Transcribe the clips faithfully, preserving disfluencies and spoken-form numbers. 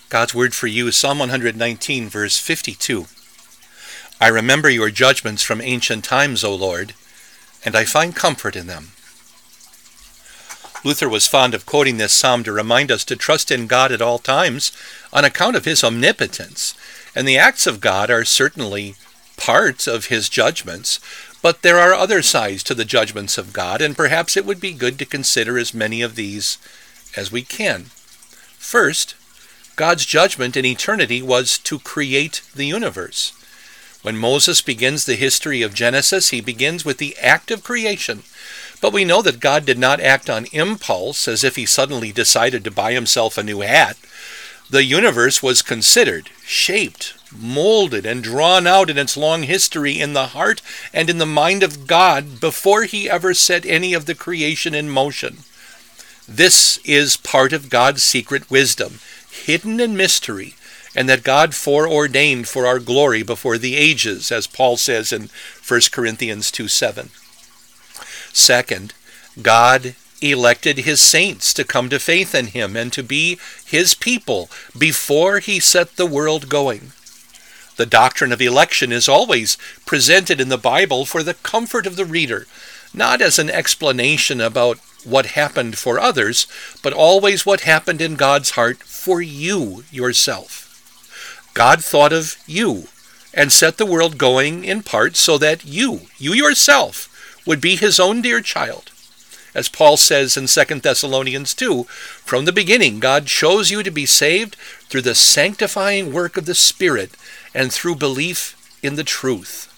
God's word for you, Psalm one nineteen, verse fifty-two. I remember your judgments from ancient times, O Lord, and I find comfort in them. Luther was fond of quoting this psalm to remind us to trust in God at all times on account of his omnipotence, and the acts of God are certainly part of his judgments, but there are other sides to the judgments of God, and perhaps it would be good to consider as many of these as we can. First, God's judgment in eternity was to create the universe. When Moses begins the history of Genesis, he begins with the act of creation. But we know that God did not act on impulse, as if he suddenly decided to buy himself a new hat. The universe was considered, shaped, molded, and drawn out in its long history in the heart and in the mind of God before he ever set any of the creation in motion. This is part of God's secret wisdom, hidden in mystery, and that God foreordained for our glory before the ages, as Paul says in First Corinthians two seven. Second, God elected his saints to come to faith in him and to be his people before he set the world going. The doctrine of election is always presented in the Bible for the comfort of the reader, not as an explanation about what happened for others, but always what happened in God's heart for you yourself. God thought of you and set the world going in part so that you, you yourself, would be his own dear child. As Paul says in Second Thessalonians two, from the beginning God chose you to be saved through the sanctifying work of the Spirit and through belief in the truth.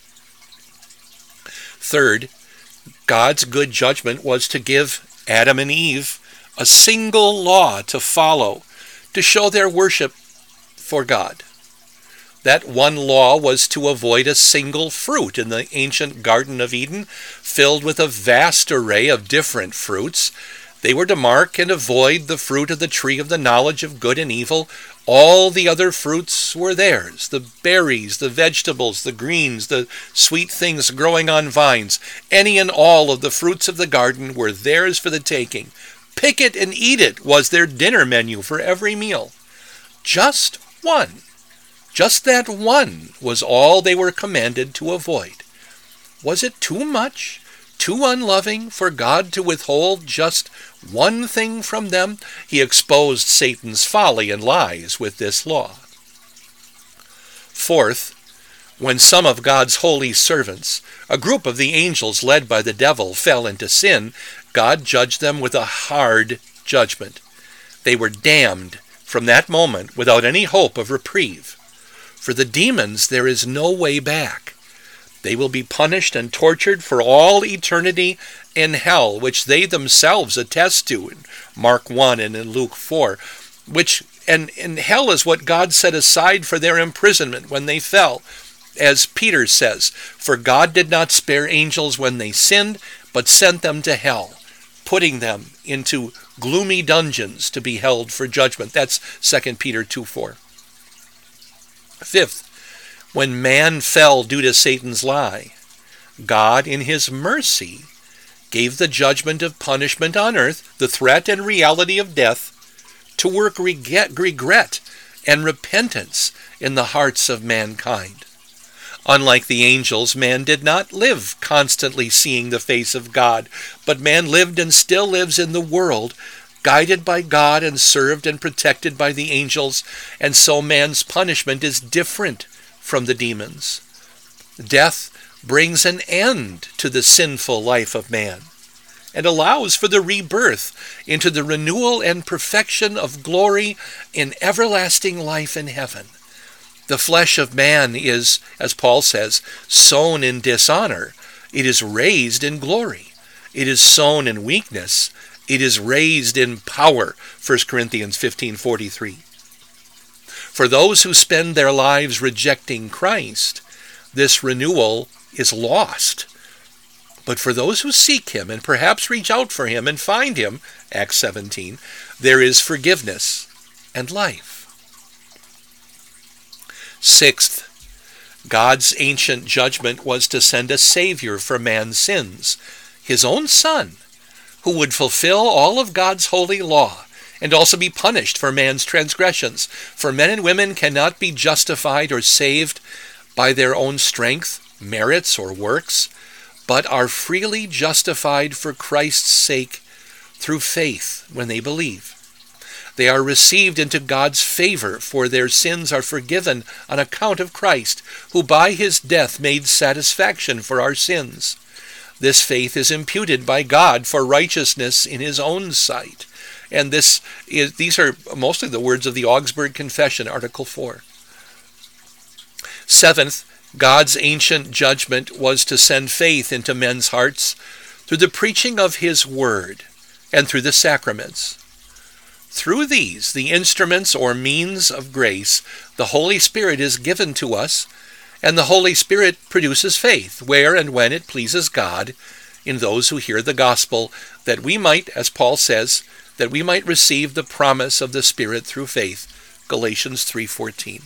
Third, God's good judgment was to give Adam and Eve a single law to follow to show their worship for God. That one law was to avoid a single fruit in the ancient Garden of Eden, filled with a vast array of different fruits. They were to mark and avoid the fruit of the tree of the knowledge of good and evil. All the other fruits were theirs, the berries, the vegetables, the greens, the sweet things growing on vines. Any and all of the fruits of the garden were theirs for the taking. Pick it and eat it was their dinner menu for every meal. Just one. Just that one was all they were commanded to avoid. Was it too much, too unloving for God to withhold just one thing from them? He exposed Satan's folly and lies with this law. Fourth, when some of God's holy servants, a group of the angels led by the devil, fell into sin, God judged them with a hard judgment. They were damned from that moment without any hope of reprieve. For the demons there is no way back. They will be punished and tortured for all eternity in hell, which they themselves attest to in Mark one and in Luke four. Which and, and hell is what God set aside for their imprisonment when they fell. As Peter says, for God did not spare angels when they sinned, but sent them to hell, putting them into gloomy dungeons to be held for judgment. That's Second Peter two four. Fifth, when man fell due to Satan's lie, God in his mercy gave the judgment of punishment on earth, the threat and reality of death, to work regret and repentance in the hearts of mankind. Unlike the angels, man did not live constantly seeing the face of God, but man lived and still lives in the world, guided by God and served and protected by the angels, and so man's punishment is different from the demons. Death brings an end to the sinful life of man and allows for the rebirth into the renewal and perfection of glory in everlasting life in heaven. The flesh of man is, as Paul says, sown in dishonor. It is raised in glory. It is sown in weakness. It is raised in power, First Corinthians fifteen forty-three. For those who spend their lives rejecting Christ, this renewal is lost. But for those who seek him and perhaps reach out for him and find him, Acts seventeen, there is forgiveness and life. Sixth, God's ancient judgment was to send a Savior for man's sins, his own Son, who would fulfill all of God's holy law and also be punished for man's transgressions. For men and women cannot be justified or saved by their own strength, merits, or works, but are freely justified for Christ's sake through faith when they believe. They are received into God's favor, for their sins are forgiven on account of Christ, who by his death made satisfaction for our sins. This faith is imputed by God for righteousness in his own sight. And this is, these are mostly the words of the Augsburg Confession, Article four. Seventh, God's ancient judgment was to send faith into men's hearts through the preaching of his word and through the sacraments. Through these, the instruments or means of grace, the Holy Spirit is given to us, and the Holy Spirit produces faith where and when it pleases God in those who hear the gospel, that we might, as Paul says, that we might receive the promise of the Spirit through faith. Galatians three fourteen.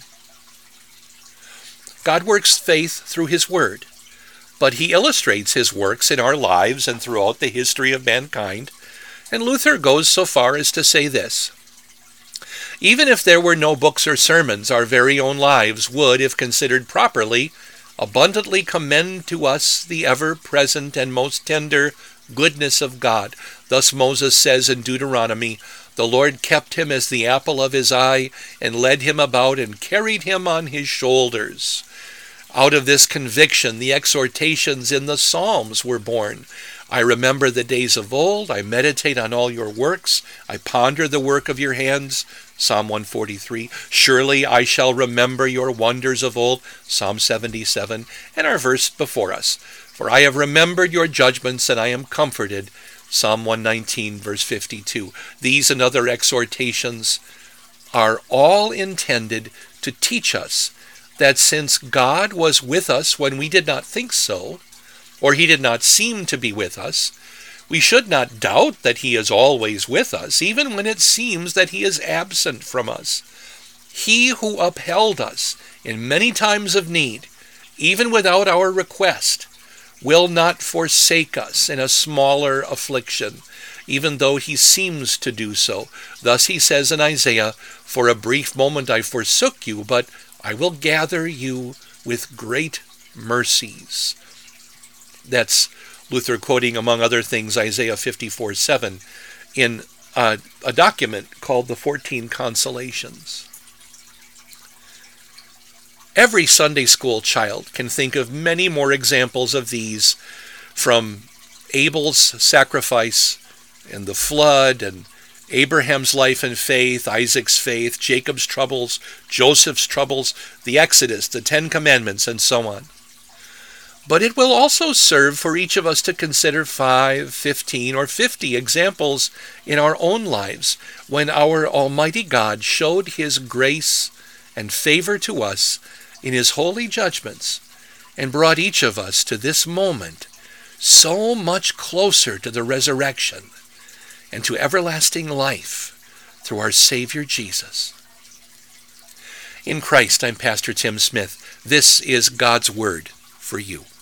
God works faith through his word, but he illustrates his works in our lives and throughout the history of mankind. And Luther goes so far as to say this: even if there were no books or sermons, our very own lives would, if considered properly, abundantly commend to us the ever-present and most tender goodness of God. Thus Moses says in Deuteronomy, "The Lord kept him as the apple of his eye, and led him about, and carried him on his shoulders." Out of this conviction, the exhortations in the Psalms were born. I remember the days of old, I meditate on all your works, I ponder the work of your hands, Psalm one forty-three. Surely I shall remember your wonders of old, Psalm seventy-seven, and our verse before us. For I have remembered your judgments, and I am comforted, Psalm one nineteen, verse fifty-two. These and other exhortations are all intended to teach us that since God was with us when we did not think so, or he did not seem to be with us, we should not doubt that he is always with us, even when it seems that he is absent from us. He who upheld us in many times of need, even without our request, will not forsake us in a smaller affliction, even though he seems to do so. Thus he says in Isaiah, "For a brief moment I forsook you, but I will gather you with great mercies." That's Luther quoting, among other things, Isaiah fifty-four seven in a, a document called the Fourteen Consolations. Every Sunday school child can think of many more examples of these, from Abel's sacrifice and the flood, and Abraham's life and faith, Isaac's faith, Jacob's troubles, Joseph's troubles, the Exodus, the Ten Commandments, and so on. But it will also serve for each of us to consider five, fifteen, or fifty examples in our own lives when our Almighty God showed his grace and favor to us in his holy judgments and brought each of us to this moment so much closer to the resurrection and to everlasting life through our Savior Jesus. In Christ, I'm Pastor Tim Smith. This is God's Word for you.